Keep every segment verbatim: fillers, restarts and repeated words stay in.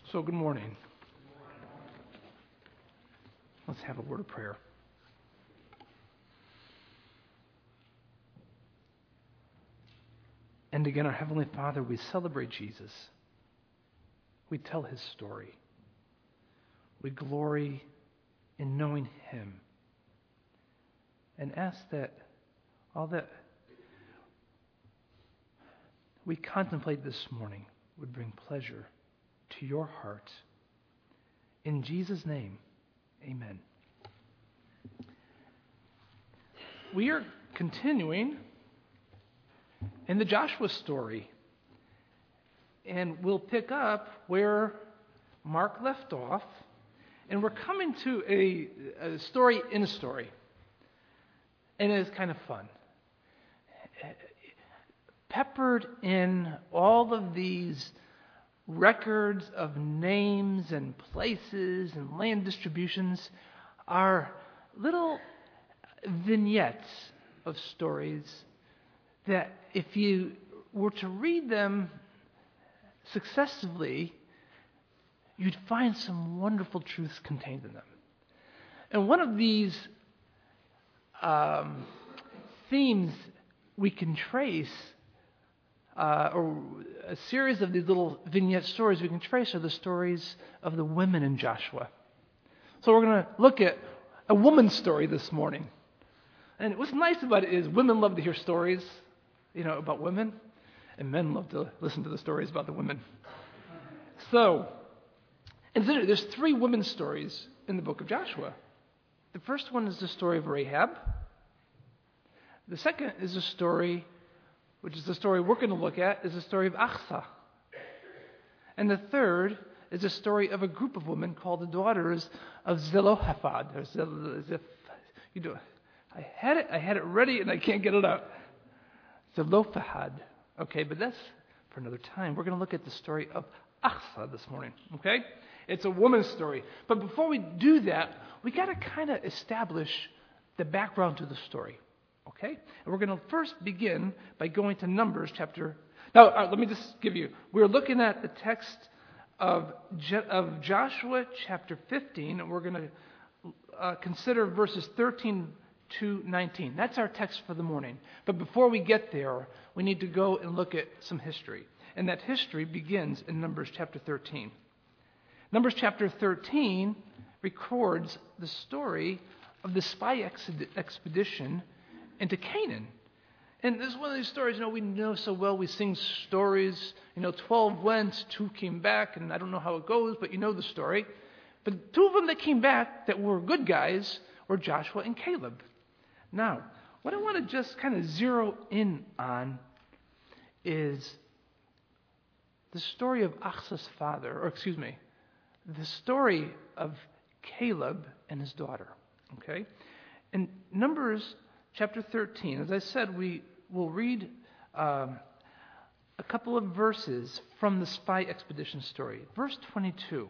So, good morning. Let's have a word of prayer. And again, our Heavenly Father, we celebrate Jesus. We tell his story. We glory in knowing him. And ask that all that we contemplate this morning would bring pleasure to your heart. In Jesus' name, amen. We are continuing in the Joshua story. And we'll pick up where Mark left off. And we're coming to a, a story in a story. And it's kind of fun. Peppered in all of these records of names and places and land distributions are little vignettes of stories that if you were to read them successively, you'd find some wonderful truths contained in them. And one of these um, themes we can trace, uh, or a series of these little vignette stories we can trace, are the stories of the women in Joshua. So we're going to look at a woman's story this morning. And what's nice about it is women love to hear stories, you know, about women, and men love to listen to the stories about the women. So, and there's three women's stories in the book of Joshua. The first one is the story of Rahab. The second is a story, which is the story we're going to look at, is the story of Achsah. And the third is a story of a group of women called the daughters of Zelophehad. Or Zel- you know, I had it, I had it ready, and I can't get it out. Zelophehad. Okay, but that's for another time. We're going to look at the story of Achsah this morning. Okay, it's a woman's story. But before we do that, we got to kind of establish the background to the story. Okay, and we're going to first begin by going to Numbers chapter. Now, uh, let me just give you. We're looking at the text of Je- of Joshua chapter fifteen, and we're going to uh, consider verses thirteen to nineteen. That's our text for the morning. But before we get there, we need to go and look at some history. And that history begins in Numbers chapter thirteen. Numbers chapter thirteen records the story of the spy ex- expedition into Canaan. And this is one of these stories, you know, we know so well. We sing stories, you know, twelve went, two came back, and I don't know how it goes, but you know the story. But two of them that came back that were good guys were Joshua and Caleb. Now, what I want to just kind of zero in on is the story of Achsah's father, or excuse me, the story of Caleb and his daughter. Okay? In Numbers chapter thirteen, as I said, we will read um, a couple of verses from the spy expedition story. Verse twenty-two.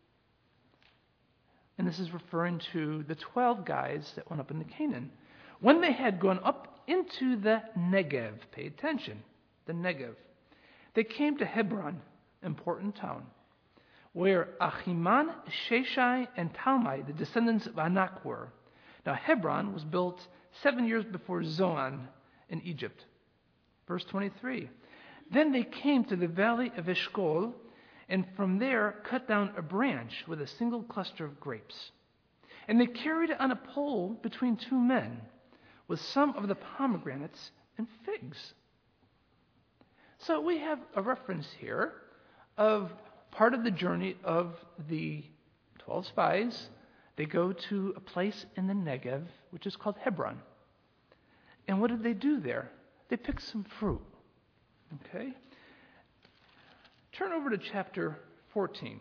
And this is referring to the twelve guys that went up into Canaan. When they had gone up into the Negev, pay attention, the Negev, they came to Hebron, important town, where Ahiman, Sheshai, and Talmai, the descendants of Anak, were. Now Hebron was built seven years before Zoan in Egypt. Verse twenty-three. Then they came to the valley of Eshcol, and from there cut down a branch with a single cluster of grapes. And they carried it on a pole between two men, with some of the pomegranates and figs. So we have a reference here of part of the journey of the twelve spies. They go to a place in the Negev, which is called Hebron. And what did they do there? They picked some fruit. Okay? Turn over to chapter fourteen.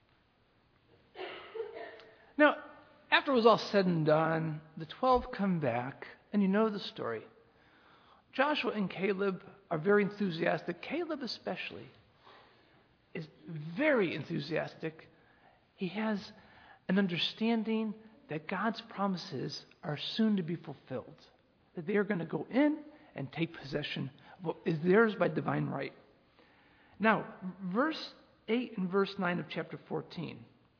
Now, after it was all said and done, the twelve come back, and you know the story. Joshua and Caleb are very enthusiastic. Caleb especially is very enthusiastic. He has an understanding that God's promises are soon to be fulfilled, that they are going to go in and take possession of what is theirs by divine right. Now, verse eight and verse nine of chapter fourteen.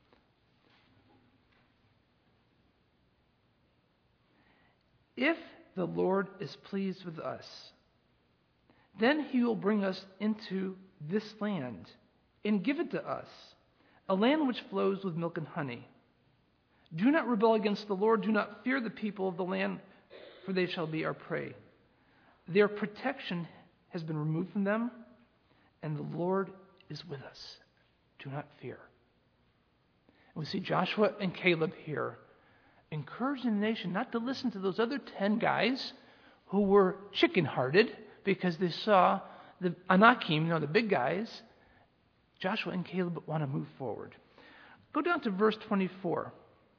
If the Lord is pleased with us, then he will bring us into this land and give it to us, a land which flows with milk and honey. Do not rebel against the Lord. Do not fear the people of the land, for they shall be our prey. Their protection has been removed from them, and the Lord is with us. Do not fear. And we see Joshua and Caleb here encouraging the nation not to listen to those other ten guys who were chicken-hearted because they saw the Anakim, you know, the big guys. Joshua and Caleb want to move forward. Go down to verse twenty-four.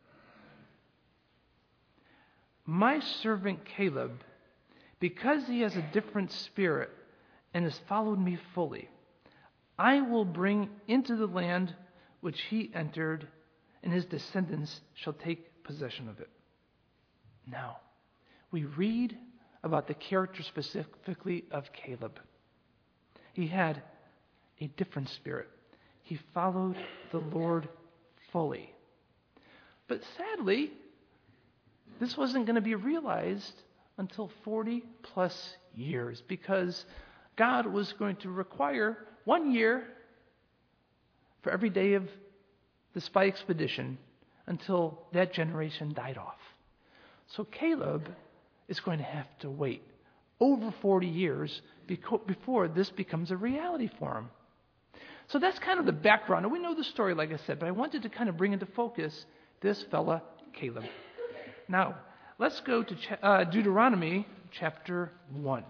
My servant Caleb, because he has a different spirit and has followed me fully, I will bring into the land which he entered, and his descendants shall take possession of it. Now, we read about the character specifically of Caleb. He had a different spirit. He followed the Lord fully. But sadly, this wasn't going to be realized until forty plus years, because God was going to require one year for every day of the spy expedition until that generation died off. So Caleb is going to have to wait over forty years before this becomes a reality for him. So that's kind of the background. And we know the story, like I said, but I wanted to kind of bring into focus this fella, Caleb. Now, let's go to uh, Deuteronomy chapter one.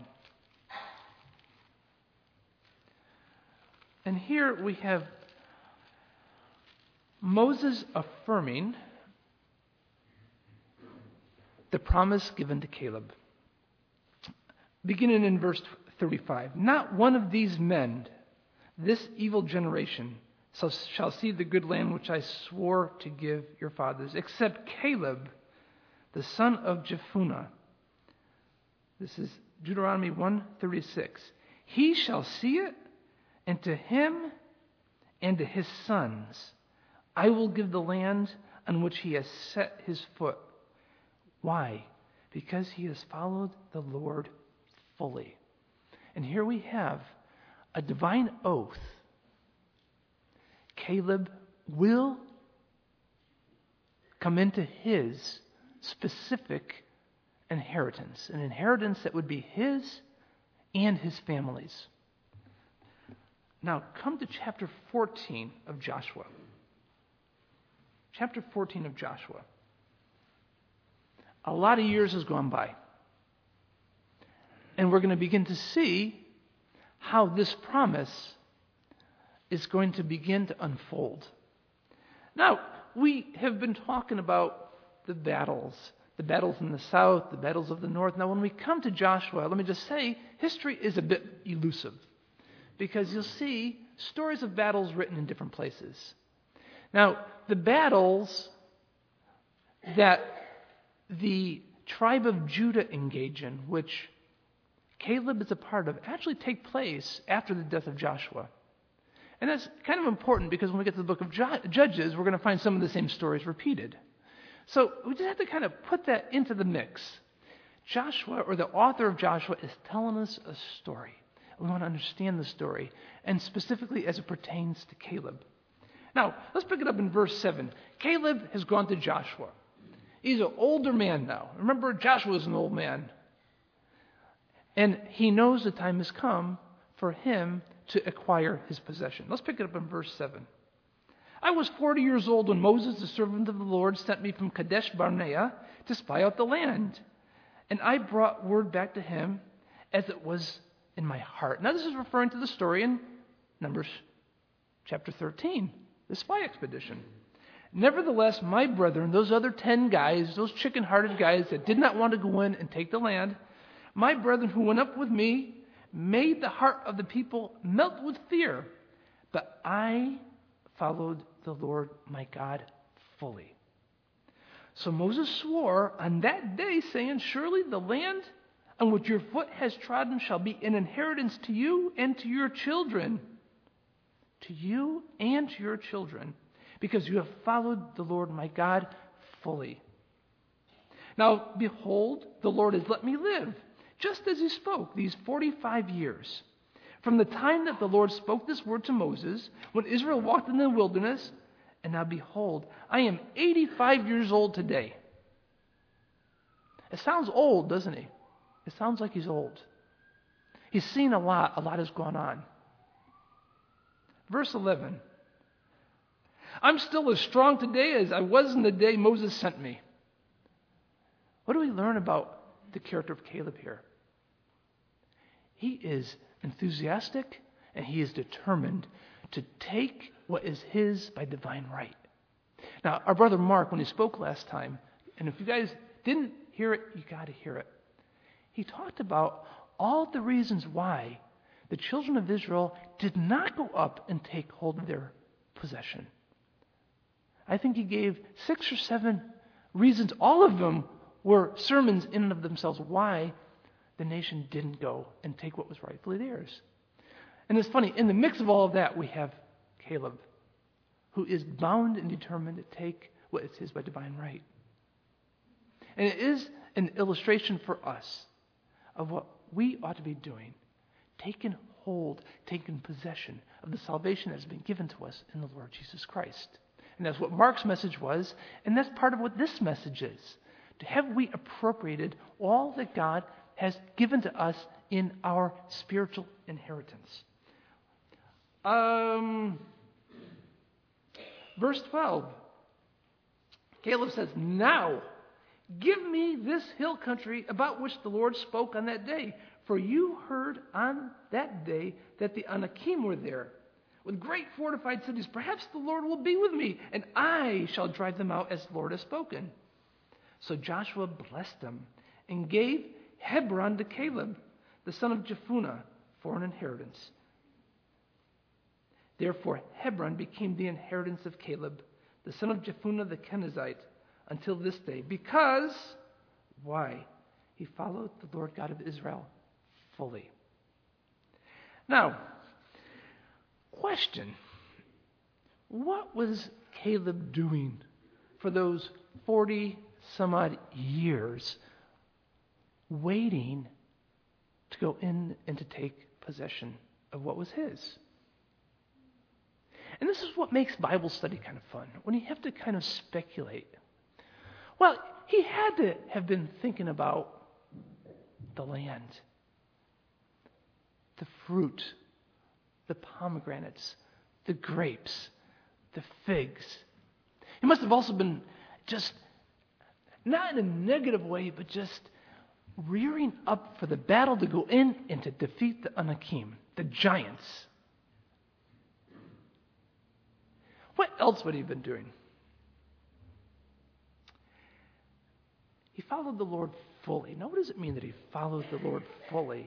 And here we have Moses affirming the promise given to Caleb. Beginning in verse thirty-five. Not one of these men, this evil generation, shall see the good land which I swore to give your fathers, except Caleb, the son of Jephunneh. This is Deuteronomy one thirty-six. He shall see it, and to him and to his sons I will give the land on which he has set his foot. Why? Because he has followed the Lord fully. And here we have a divine oath. Caleb will come into his specific inheritance, an inheritance that would be his and his family's. Now, come to chapter fourteen of Joshua. Chapter fourteen of Joshua. A lot of years has gone by. And we're going to begin to see how this promise is going to begin to unfold. Now, we have been talking about the battles, the battles in the south, the battles of the north. Now, when we come to Joshua, let me just say, history is a bit elusive, because you'll see stories of battles written in different places. Now, the battles that the tribe of Judah engage in, which Caleb is a part of, actually take place after the death of Joshua. And that's kind of important, because when we get to the book of Judges, we're going to find some of the same stories repeated. So we just have to kind of put that into the mix. Joshua, or the author of Joshua, is telling us a story. We want to understand the story, and specifically as it pertains to Caleb. Now, let's pick it up in verse seven. Caleb has gone to Joshua. He's an older man now. Remember, Joshua was an old man. And he knows the time has come for him to acquire his possession. Let's pick it up in verse seven. I was forty years old when Moses, the servant of the Lord, sent me from Kadesh Barnea to spy out the land. And I brought word back to him as it was in my heart. Now, this is referring to the story in Numbers chapter thirteen, the spy expedition. Nevertheless, my brethren, those other ten guys, those chicken-hearted guys that did not want to go in and take the land, my brethren who went up with me made the heart of the people melt with fear. But I followed the Lord my God fully. So Moses swore on that day, saying, surely the land on which your foot has trodden shall be an inheritance to you and to your children. to you and to your children, because you have followed the Lord my God fully. Now, behold, the Lord has let me live, just as he spoke these forty-five years. From the time that the Lord spoke this word to Moses, when Israel walked in the wilderness, and now behold, I am eighty-five years old today. It sounds old, doesn't he? It sounds like he's old. He's seen a lot. A lot has gone on. Verse eleven. I'm still as strong today as I was in the day Moses sent me. What do we learn about the character of Caleb here? He is enthusiastic and he is determined to take what is his by divine right. Now, our brother Mark, when he spoke last time, and if you guys didn't hear it, you got to hear it. He talked about all the reasons why the children of Israel did not go up and take hold of their possession. I think he gave six or seven reasons. All of them were sermons in and of themselves why the nation didn't go and take what was rightfully theirs. And it's funny, in the mix of all of that, we have Caleb, who is bound and determined to take what is his by divine right. And it is an illustration for us of what we ought to be doing, taking hold, taking possession of the salvation that has been given to us in the Lord Jesus Christ. And that's what Mark's message was, and that's part of what this message is. Have we appropriated all that God has given to us in our spiritual inheritance? Um, verse twelve. Caleb says, now give me this hill country about which the Lord spoke on that day. For you heard on that day that the Anakim were there, with great fortified cities. Perhaps the Lord will be with me, and I shall drive them out as the Lord has spoken. So Joshua blessed them and gave Hebron to Caleb, the son of Jephunneh, for an inheritance. Therefore Hebron became the inheritance of Caleb, the son of Jephunneh the Kenizzite, until this day. Because, why? He followed the Lord God of Israel fully. Now, question. What was Caleb doing for those forty some odd years waiting to go in and to take possession of what was his? And this is what makes Bible study kind of fun, when you have to kind of speculate. Well, he had to have been thinking about the land, the fruit, the pomegranates, the grapes, the figs. He must have also been just, not in a negative way, but just rearing up for the battle to go in and to defeat the Anakim, the giants. What else would he have been doing? He followed the Lord fully. Now, what does it mean that he followed the Lord fully?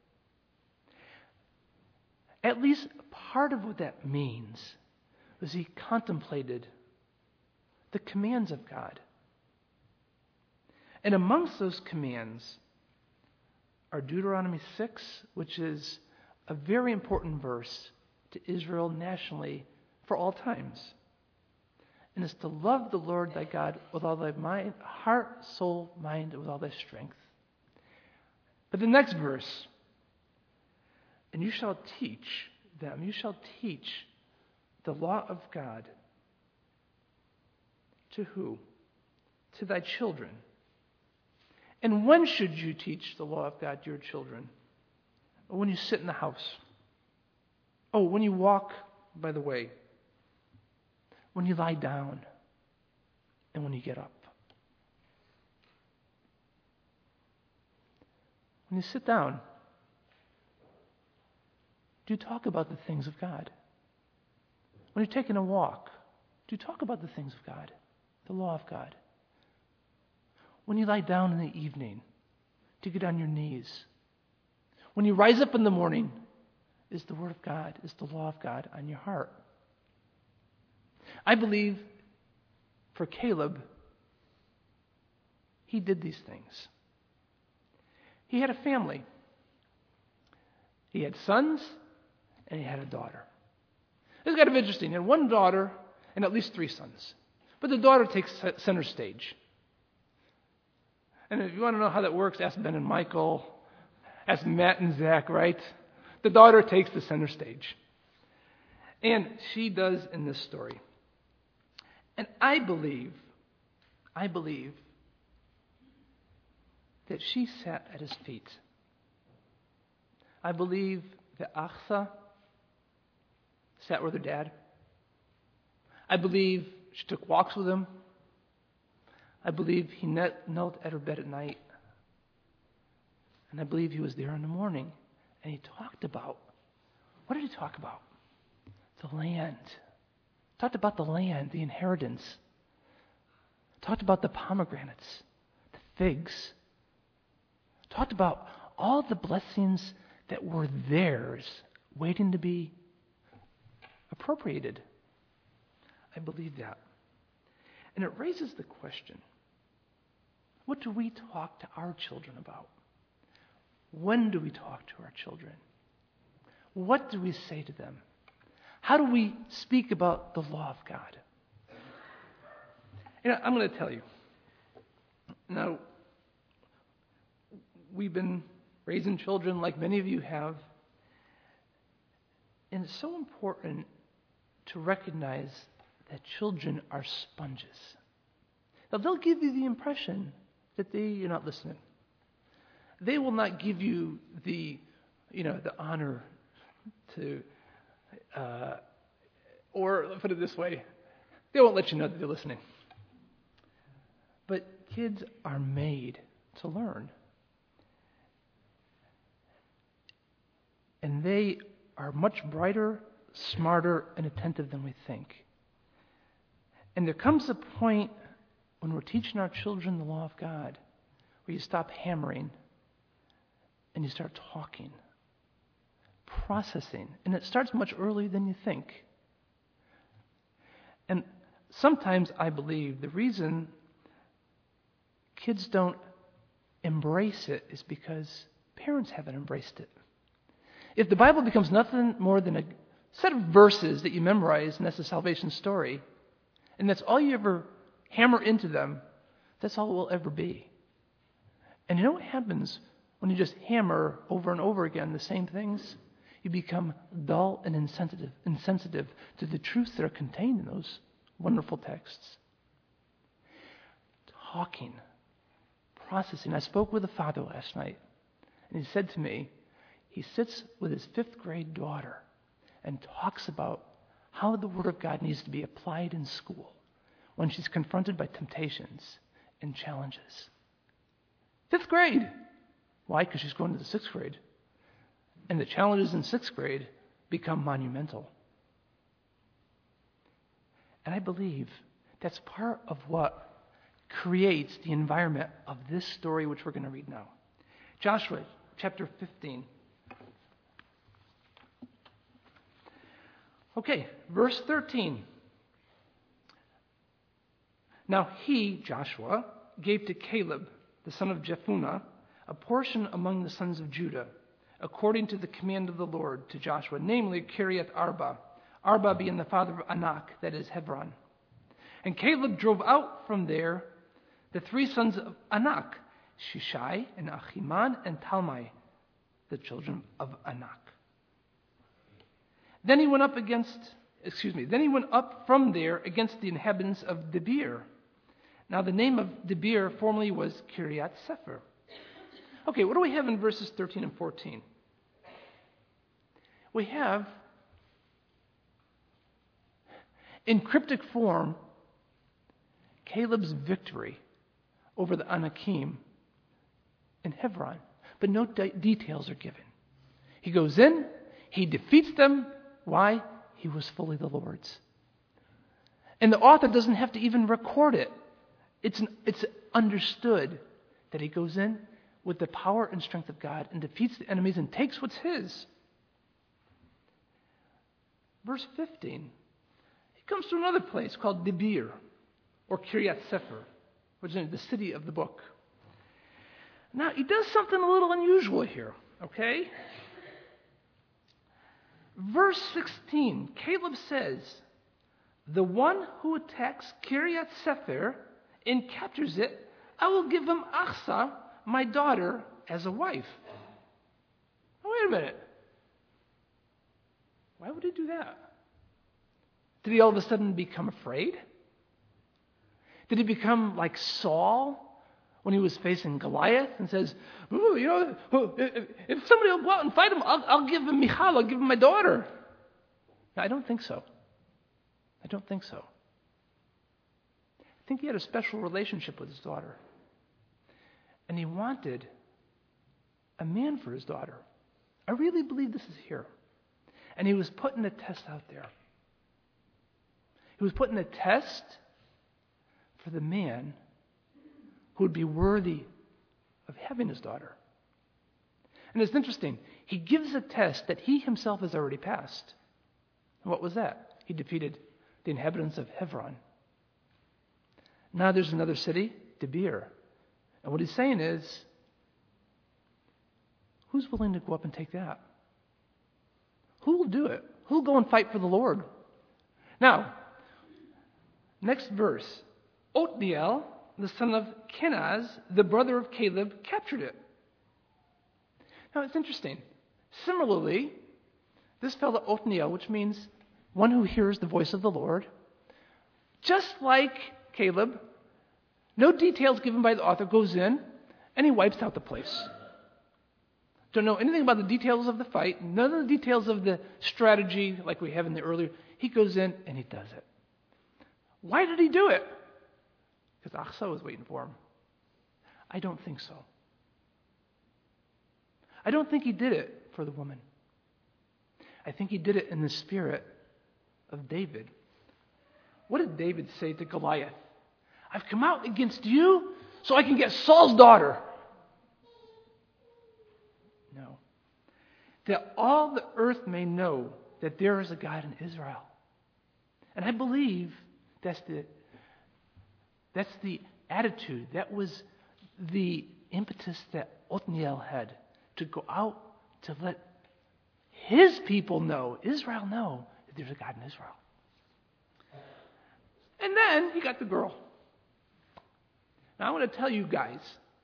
At least part of what that means was he contemplated the commands of God. And amongst those commands are Deuteronomy six, which is a very important verse to Israel nationally for all times. And it's to love the Lord thy God with all thy mind, heart, soul, mind, and with all thy strength. But the next verse, and you shall teach them, you shall teach the law of God to who? To thy children. And when should you teach the law of God to your children? When you sit in the house. Oh, when you walk by the way. When you lie down. And when you get up. When you sit down, do you talk about the things of God? When you're taking a walk, do you talk about the things of God, the law of God? When you lie down in the evening, do you get on your knees? When you rise up in the morning, is the Word of God, is the law of God on your heart? I believe for Caleb, he did these things. He had a family. He had sons and he had a daughter. It's kind of interesting. He had one daughter and at least three sons. But the daughter takes center stage. And if you want to know how that works, ask Ben and Michael. Ask Matt and Zach, right? The daughter takes the center stage. And she does in this story. And I believe, I believe that she sat at his feet. I believe that Achsa sat with her dad. I believe she took walks with him. I believe he knelt at her bed at night. And I believe he was there in the morning. And he talked about, what did he talk about? The land. Talked about the land, the inheritance. Talked about the pomegranates, the figs. Talked about all the blessings that were theirs, waiting to be appropriated. I believe that. And it raises the question, what do we talk to our children about? When do we talk to our children? What do we say to them? How do we speak about the law of God? You know, I'm going to tell you. Now, we've been raising children like many of you have. And it's so important to recognize that children are sponges. Now, they'll give you the impression that they, you're not listening. They will not give you the, you know, the honor to, uh, or put it this way, they won't let you know that they're listening. But kids are made to learn. And they are much brighter, smarter, and attentive than we think. And there comes a point when we're teaching our children the law of God where you stop hammering and you start talking, processing. And it starts much earlier than you think. And sometimes I believe the reason kids don't embrace it is because parents haven't embraced it. If the Bible becomes nothing more than a set of verses that you memorize, and that's the salvation story, and that's all you ever hammer into them, that's all it will ever be. And you know what happens when you just hammer over and over again the same things? You become dull and insensitive, insensitive to the truths that are contained in those wonderful texts. Talking, processing. I spoke with a father last night, and he said to me, he sits with his fifth grade daughter and talks about how the Word of God needs to be applied in school when she's confronted by temptations and challenges. Fifth grade. Why? Because she's going to the sixth grade. And the challenges in sixth grade become monumental. And I believe that's part of what creates the environment of this story which we're going to read now. Joshua chapter fifteen. Okay, verse thirteen. Now he, Joshua, gave to Caleb, the son of Jephunneh, a portion among the sons of Judah, according to the command of the Lord to Joshua, namely Kiriath Arba, Arba being the father of Anak, that is Hebron. And Caleb drove out from there the three sons of Anak, Shishai and Achiman and Talmai, the children of Anak. Then he went up against, excuse me, then he went up from there against the inhabitants of Debir. Now the name of Debir formerly was Kiriath Sefer. Okay, what do we have in verses thirteen and fourteen? We have, in cryptic form, Caleb's victory over the Anakim in Hebron, but no de- details are given. He goes in, he defeats them. Why? He was fully the Lord's. And the author doesn't have to even record it. It's, it's understood that he goes in with the power and strength of God and defeats the enemies and takes what's his. Verse fifteen, he comes to another place called Debir, or Kiriath Sefer, which is the city of the book. Now, he does something a little unusual here, okay? Verse sixteen, Caleb says, the one who attacks Kiryat Sefer and captures it, I will give him Achsah, my daughter, as a wife. Oh, wait a minute. Why would he do that? Did he all of a sudden become afraid? Did he become like Saul when he was facing Goliath and says, ooh, you know, if, if somebody will go out and fight him, I'll, I'll give him Michal, I'll give him my daughter. No, I don't think so. I don't think so. I think he had a special relationship with his daughter. And he wanted a man for his daughter. I really believe this is here. And he was putting a test out there. He was putting a test for the man who would be worthy of having his daughter. And it's interesting. He gives a test that he himself has already passed. And what was that? He defeated the inhabitants of Hebron. Now there's another city, Debir. And what he's saying is, who's willing to go up and take that? Who will do it? Who will go and fight for the Lord? Now, next verse. Othniel, the son of Kenaz, the brother of Caleb, captured it. Now, it's interesting. Similarly, this fellow Othniel, which means one who hears the voice of the Lord, just like Caleb, no details given by the author, goes in and he wipes out the place. Don't know anything about the details of the fight, none of the details of the strategy like we have in the earlier. He goes in and he does it. Why did he do it? Because Achsah was waiting for him. I don't think so. I don't think he did it for the woman. I think he did it in the spirit of David. What did David say to Goliath? I've come out against you so I can get Saul's daughter. No. That all the earth may know that there is a God in Israel. And I believe that's the that's the attitude. That was the impetus that Othniel had to go out to let his people know, Israel know, that there's a God in Israel. And then he got the girl. Now I want to tell you guys,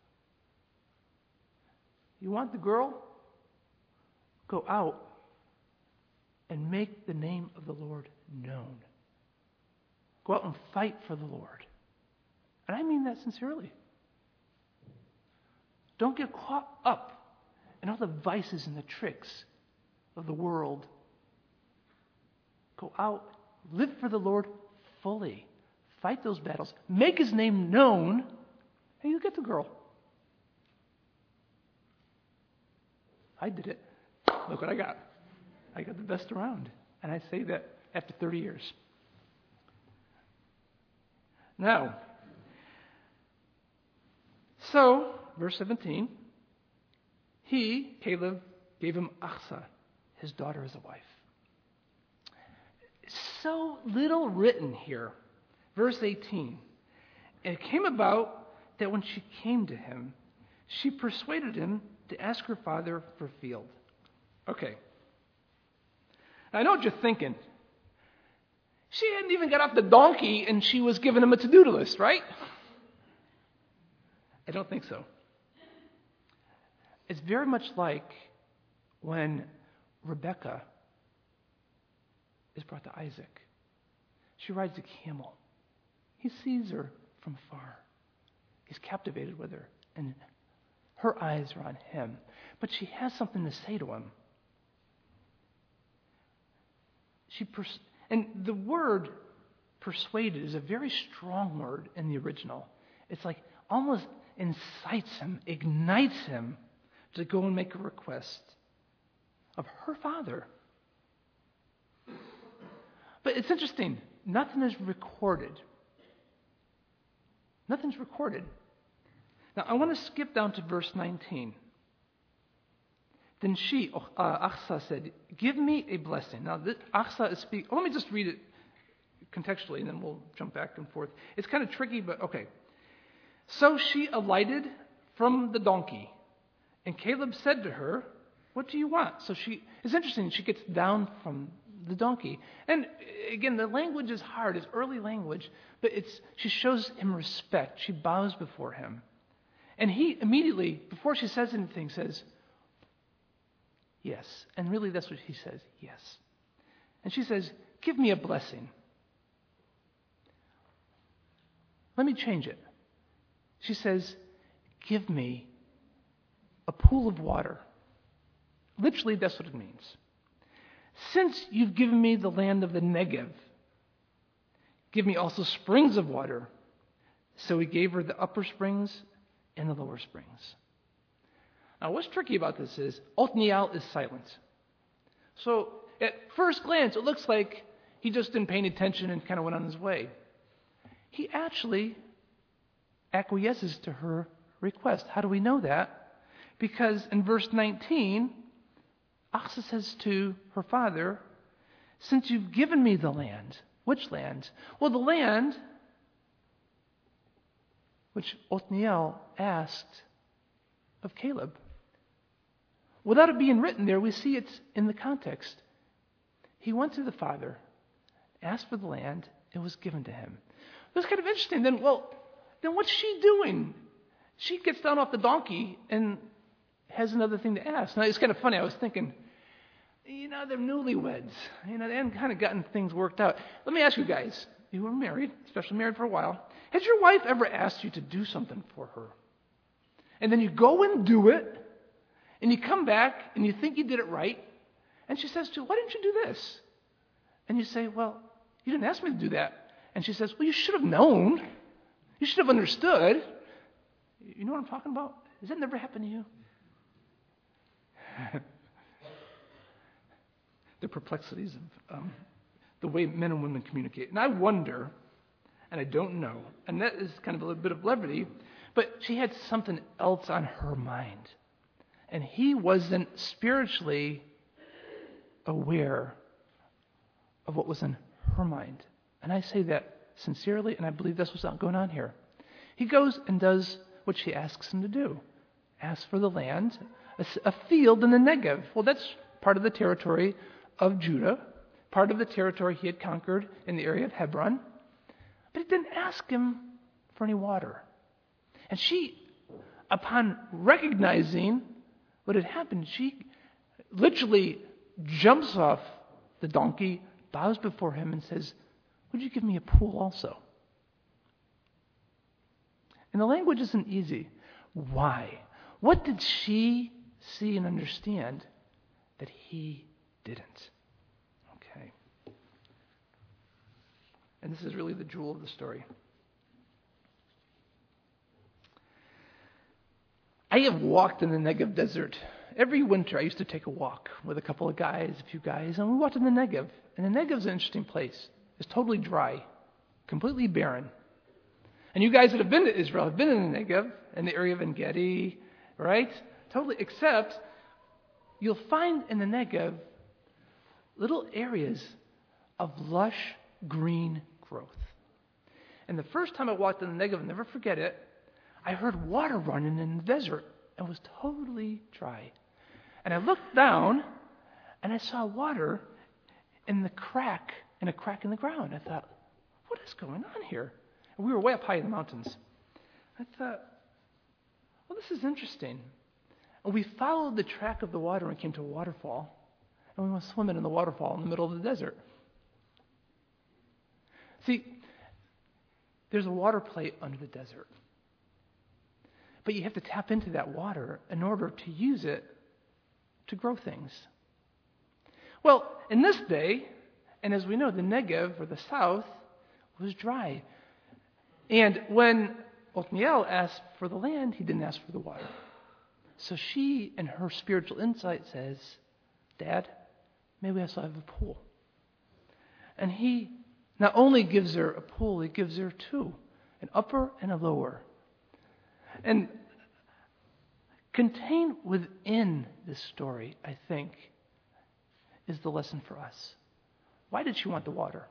you want the girl? Go out and make the name of the Lord known. Go out and fight for the Lord. And I mean that sincerely. Don't get caught up in all the vices and the tricks of the world. Go out, live for the Lord fully. Fight those battles. Make his name known, and you'll get the girl. I did it. Look what I got. I got the best around. And I say that after thirty years. Now, so, verse seventeen, he, Caleb, gave him Achsah, his daughter, as a wife. So little written here. Verse eighteen, and it came about that when she came to him, she persuaded him to ask her father for field. Okay. I know what you're thinking. She hadn't even got off the donkey and she was giving him a to-do list, right? I don't think so. It's very much like when Rebecca is brought to Isaac. She rides a camel. He sees her from far. He's captivated with her, and her eyes are on him. But she has something to say to him. She pers- and the word persuaded is a very strong word in the original. It's like almost incites him, ignites him to go and make a request of her father. But it's interesting. Nothing is recorded. Nothing's recorded. Now, I want to skip down to verse nineteen. Then she, uh, Achsah, said, give me a blessing. Now, this, Achsah is speaking. Oh, let me just read it contextually, and then we'll jump back and forth. It's kind of tricky, but okay. So she alighted from the donkey, and Caleb said to her, What do you want? So she, it's interesting, she gets down from the donkey. And again, the language is hard. It's early language, but it's she shows him respect. She bows before him. And he immediately, before she says anything, says, yes. And really that's what he says, yes. And she says, give me a blessing. Let me change it. She says, give me a pool of water. Literally, that's what it means. Since you've given me the land of the Negev, give me also springs of water. So he gave her the upper springs and the lower springs. Now, what's tricky about this is Othniel is silent. So at first glance, it looks like he just didn't pay any attention and kind of went on his way. He actually acquiesces to her request. How do we know that? Because in verse nineteen, Achsah says to her father, since you've given me the land, which land? Well, the land which Othniel asked of Caleb. Without it being written there, we see it's in the context. He went to the father, asked for the land, it was given to him. It was kind of interesting. Then, well, then what's she doing? She gets down off the donkey and has another thing to ask. Now, it's kind of funny. I was thinking, you know, they're newlyweds. You know, they hadn't kind of gotten things worked out. Let me ask you guys, you were married, especially married for a while. Has your wife ever asked you to do something for her? And then you go and do it, and you come back, and you think you did it right, and she says to you, why didn't you do this? And you say, well, you didn't ask me to do that. And she says, well, you should have known. You should have understood. You know what I'm talking about? Has that never happened to you? The perplexities of um, the way men and women communicate. And I wonder, and I don't know, and that is kind of a little bit of levity, but she had something else on her mind. And he wasn't spiritually aware of what was in her mind. And I say that sincerely, and I believe that's what's going on here. He goes and does what she asks him to do. Asks for the land, a, a field in the Negev. Well, that's part of the territory of Judah, part of the territory he had conquered in the area of Hebron. But he didn't ask him for any water. And she, upon recognizing what had happened, she literally jumps off the donkey, bows before him, and says, would you give me a pool also? And the language isn't easy. Why? What did she see and understand that he didn't? Okay. And this is really the jewel of the story. I have walked in the Negev desert. Every winter I used to take a walk with a couple of guys, a few guys, and we walked in the Negev. And the Negev's an interesting place. It's totally dry, completely barren. And you guys that have been to Israel have been in the Negev, in the area of En-Gedi, right? Totally, except you'll find in the Negev little areas of lush green growth. And the first time I walked in the Negev, I'll never forget it, I heard water running in the desert and it was totally dry. And I looked down and I saw water in the crack, in a crack in the ground. I thought, what is going on here? And we were way up high in the mountains. I thought, well, this is interesting. And we followed the track of the water and came to a waterfall. And we went swimming in the waterfall in the middle of the desert. See, there's a water plate under the desert. But you have to tap into that water in order to use it to grow things. Well, in this day, and as we know, the Negev, or the south, was dry. And when Othniel asked for the land, he didn't ask for the water. So she, in her spiritual insight, says, Dad, maybe I also have a pool. And he not only gives her a pool, he gives her two, an upper and a lower. And contained within this story, I think, is the lesson for us. Why did she want the water?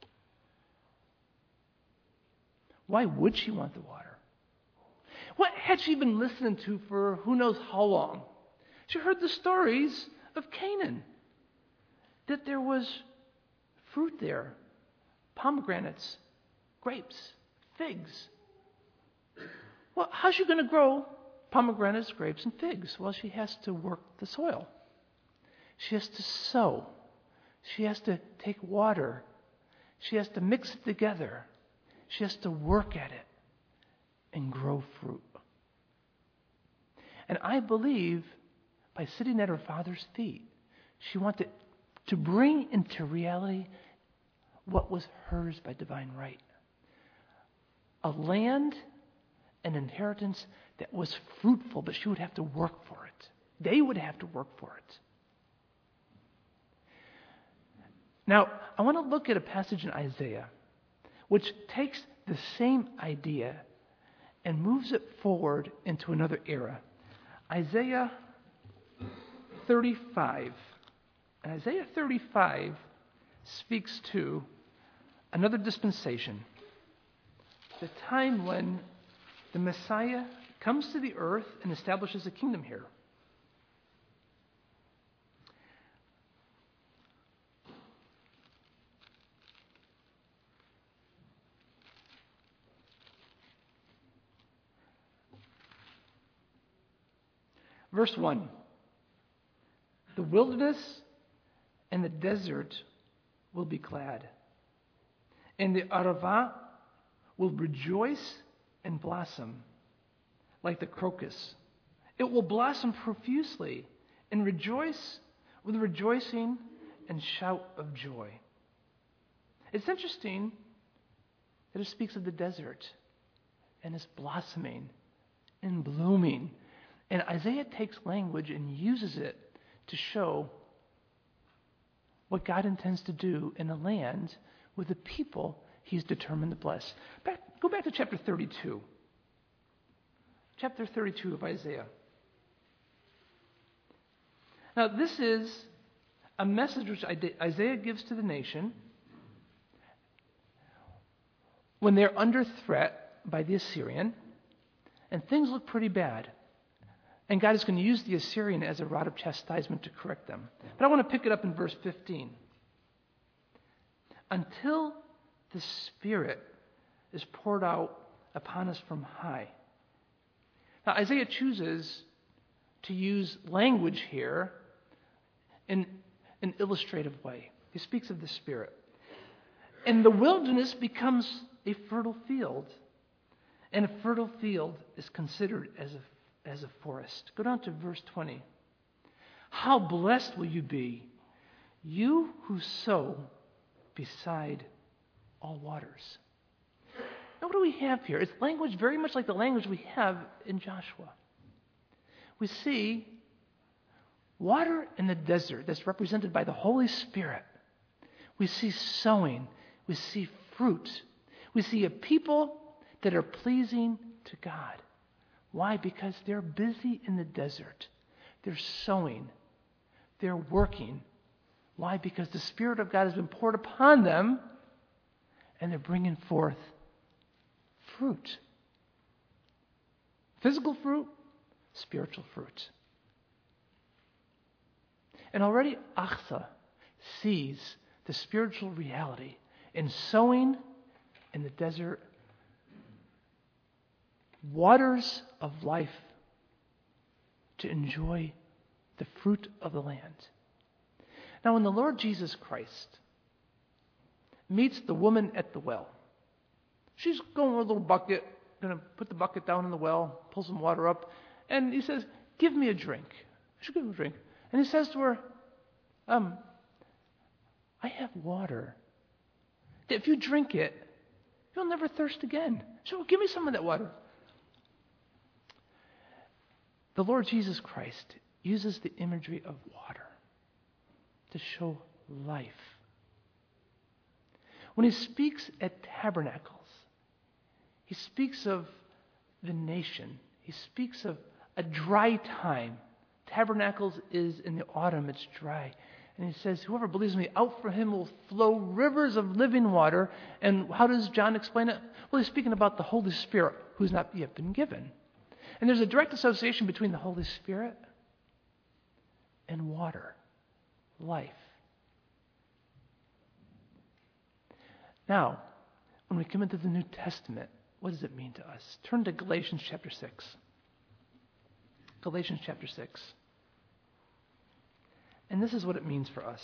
Why would she want the water? What had she been listening to for who knows how long? She heard the stories of Canaan, that there was fruit there, pomegranates, grapes, figs. Well, how's she going to grow pomegranates, grapes, and figs? Well, she has to work the soil. She has to sow. She has to take water. She has to mix it together. She has to work at it and grow fruit. And I believe by sitting at her father's feet, she wanted to bring into reality what was hers by divine right. A land, an inheritance that was fruitful, but she would have to work for it. They would have to work for it. Now, I want to look at a passage in Isaiah which takes the same idea and moves it forward into another era. Isaiah thirty-five. And Isaiah thirty-five speaks to another dispensation, the time when the Messiah comes to the earth and establishes a kingdom here. Verse one, the wilderness and the desert will be glad, and the Arava will rejoice and blossom like the crocus. It will blossom profusely and rejoice with rejoicing and shout of joy. It's interesting that it speaks of the desert and it's blossoming and blooming. And Isaiah takes language and uses it to show what God intends to do in a land with the people he's determined to bless. Back, go back to chapter thirty-two. Chapter thirty-two of Isaiah. Now, this is a message which Isaiah gives to the nation when they're under threat by the Assyrian, and things look pretty bad. And God is going to use the Assyrian as a rod of chastisement to correct them. But I want to pick it up in verse fifteen. Until the Spirit is poured out upon us from high. Now, Isaiah chooses to use language here in an illustrative way. He speaks of the Spirit. And the wilderness becomes a fertile field. And a fertile field is considered as a as a forest. Go down to verse twenty. How blessed will you be, you who sow beside all waters. Now, what do we have here? It's language very much like the language we have in Joshua. We see water in the desert that's represented by the Holy Spirit. We see sowing. We see fruit. We see a people that are pleasing to God. Why? Because they're busy in the desert. They're sowing. They're working. Why? Because the Spirit of God has been poured upon them, and they're bringing forth fruit. Physical fruit, spiritual fruit. And already Achsa sees the spiritual reality in sowing in the desert waters of life to enjoy the fruit of the land. Now, when the Lord Jesus Christ meets the woman at the well, she's going with a little bucket, going to put the bucket down in the well, pull some water up, and he says, give me a drink. She gives him a drink. And he says to her, um, I have water. If you drink it, you'll never thirst again. So give me some of that water. The Lord Jesus Christ uses the imagery of water to show life. When he speaks at tabernacles, he speaks of the nation. He speaks of a dry time. Tabernacles is in the autumn, it's dry. And he says, whoever believes in me, out from him will flow rivers of living water. And how does John explain it? Well, he's speaking about the Holy Spirit, who's not yet been given. And there's a direct association between the Holy Spirit and water, life. Now, when we come into the New Testament, what does it mean to us? Turn to Galatians chapter six. Galatians chapter six. And this is what it means for us.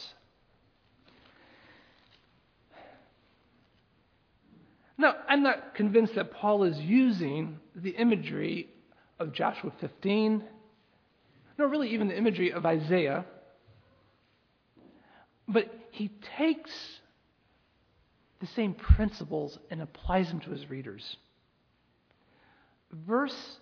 Now, I'm not convinced that Paul is using the imagery of Joshua fifteen, nor really even the imagery of Isaiah, but he takes the same principles and applies them to his readers. Verse,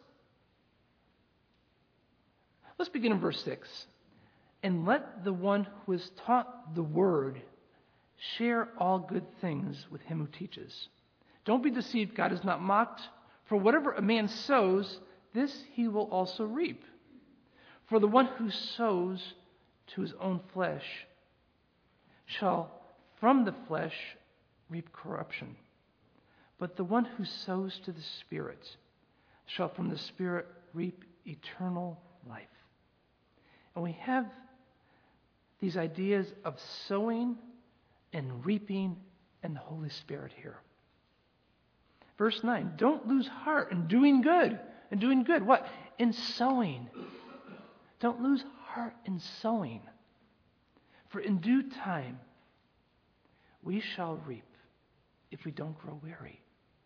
let's begin in verse six. And let the one who is taught the word share all good things with him who teaches. Don't be deceived, God is not mocked. For whatever a man sows, this he will also reap. For the one who sows to his own flesh shall from the flesh reap corruption. But the one who sows to the Spirit shall from the Spirit reap eternal life. And we have these ideas of sowing and reaping and the Holy Spirit here. Verse nine, don't lose heart in doing good. And doing good, what? In sowing. Don't lose heart in sowing. For in due time, we shall reap if we don't grow weary.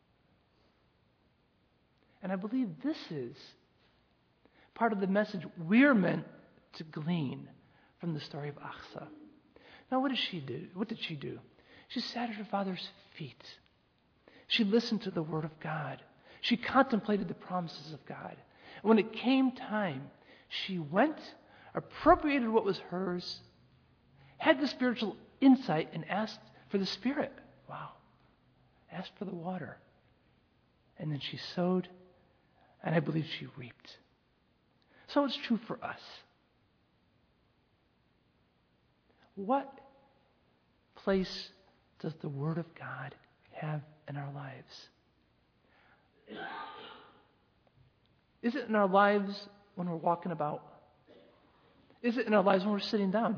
And I believe this is part of the message we're meant to glean from the story of Achsah. Now, what did she do? What did she do? She sat at her father's feet. She listened to the word of God. She contemplated the promises of God. And when it came time, she went, appropriated what was hers, had the spiritual insight, and asked for the Spirit. Wow. Asked for the water. And then she sowed, and I believe she reaped. So it's true for us. What place does the Word of God have in our lives? Is it in our lives when we're walking about? Is it in our lives when we're sitting down?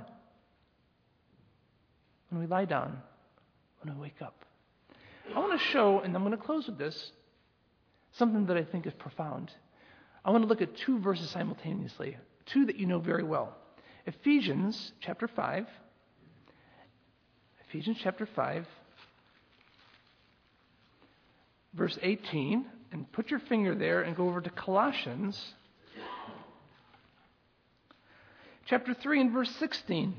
When we lie down? When we wake up? I want to show, and I'm going to close with this, something that I think is profound. I want to look at two verses simultaneously, two that you know very well. Ephesians chapter five. Ephesians chapter five, verse eighteen, and put your finger there and go over to Colossians chapter three and verse sixteen.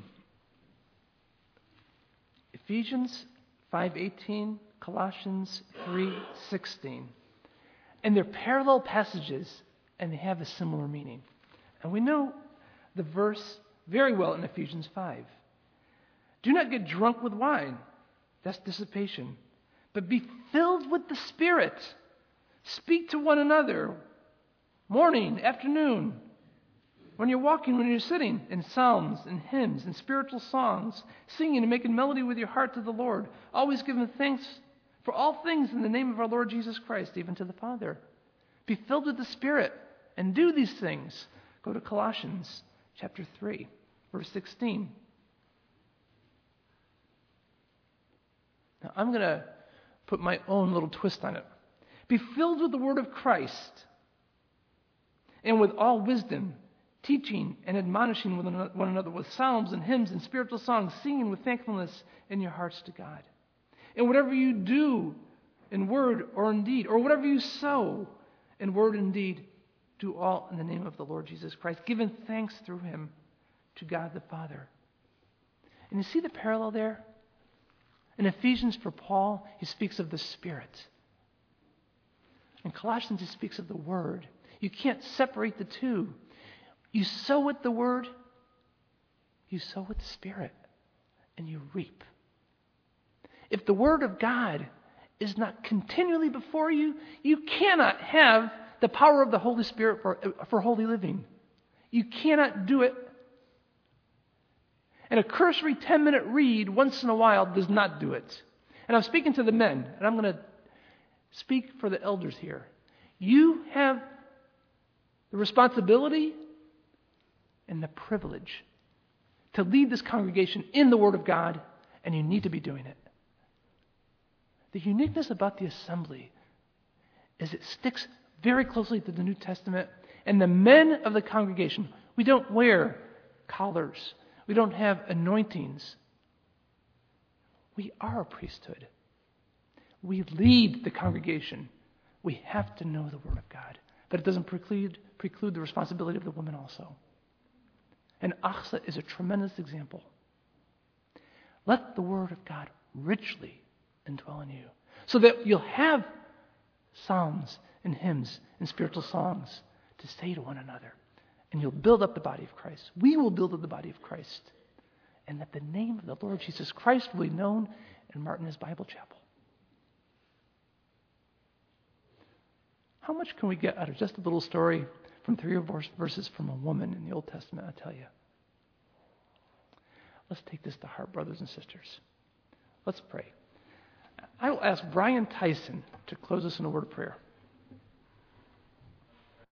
Ephesians five eighteen, Colossians three sixteen. And they're parallel passages, and they have a similar meaning. And we know the verse very well in Ephesians five. Do not get drunk with wine. That's dissipation. But be filled with the Spirit. Speak to one another morning, afternoon, when you're walking, when you're sitting, in psalms and hymns and spiritual songs, singing and making melody with your heart to the Lord, always giving thanks for all things in the name of our Lord Jesus Christ, even to the Father. Be filled with the Spirit and do these things. Go to Colossians chapter three, verse sixteen. Now, I'm going to put my own little twist on it. Be filled with the word of Christ and with all wisdom, teaching and admonishing one another with psalms and hymns and spiritual songs, singing with thankfulness in your hearts to God. And whatever you do in word or in deed, or whatever you sow in word and deed, do all in the name of the Lord Jesus Christ, giving thanks through him to God the Father. And you see the parallel there? In Ephesians, for Paul, he speaks of the Spirit. In Colossians, he speaks of the Word. You can't separate the two. You sow with the Word, you sow with the Spirit, and you reap. If the Word of God is not continually before you, you cannot have the power of the Holy Spirit for, for holy living. You cannot do it. And a cursory ten-minute read once in a while does not do it. And I'm speaking to the men, and I'm going to speak for the elders here. You have the responsibility and the privilege to lead this congregation in the Word of God, and you need to be doing it. The uniqueness about the assembly is it sticks very closely to the New Testament, and the men of the congregation, we don't wear collars. We don't have anointings. We are a priesthood. We lead the congregation. We have to know the Word of God. But it doesn't preclude, preclude the responsibility of the women also. And Achsa is a tremendous example. Let the Word of God richly indwell in you, so that you'll have psalms and hymns and spiritual songs to say to one another. And you'll build up the body of Christ. We will build up the body of Christ. And that the name of the Lord Jesus Christ will be known in Martinez Bible Chapel. How much can we get out of just a little story from three verses from a woman in the Old Testament, I tell you? Let's take this to heart, brothers and sisters. Let's pray. I will ask Brian Tyson to close us in a word of prayer.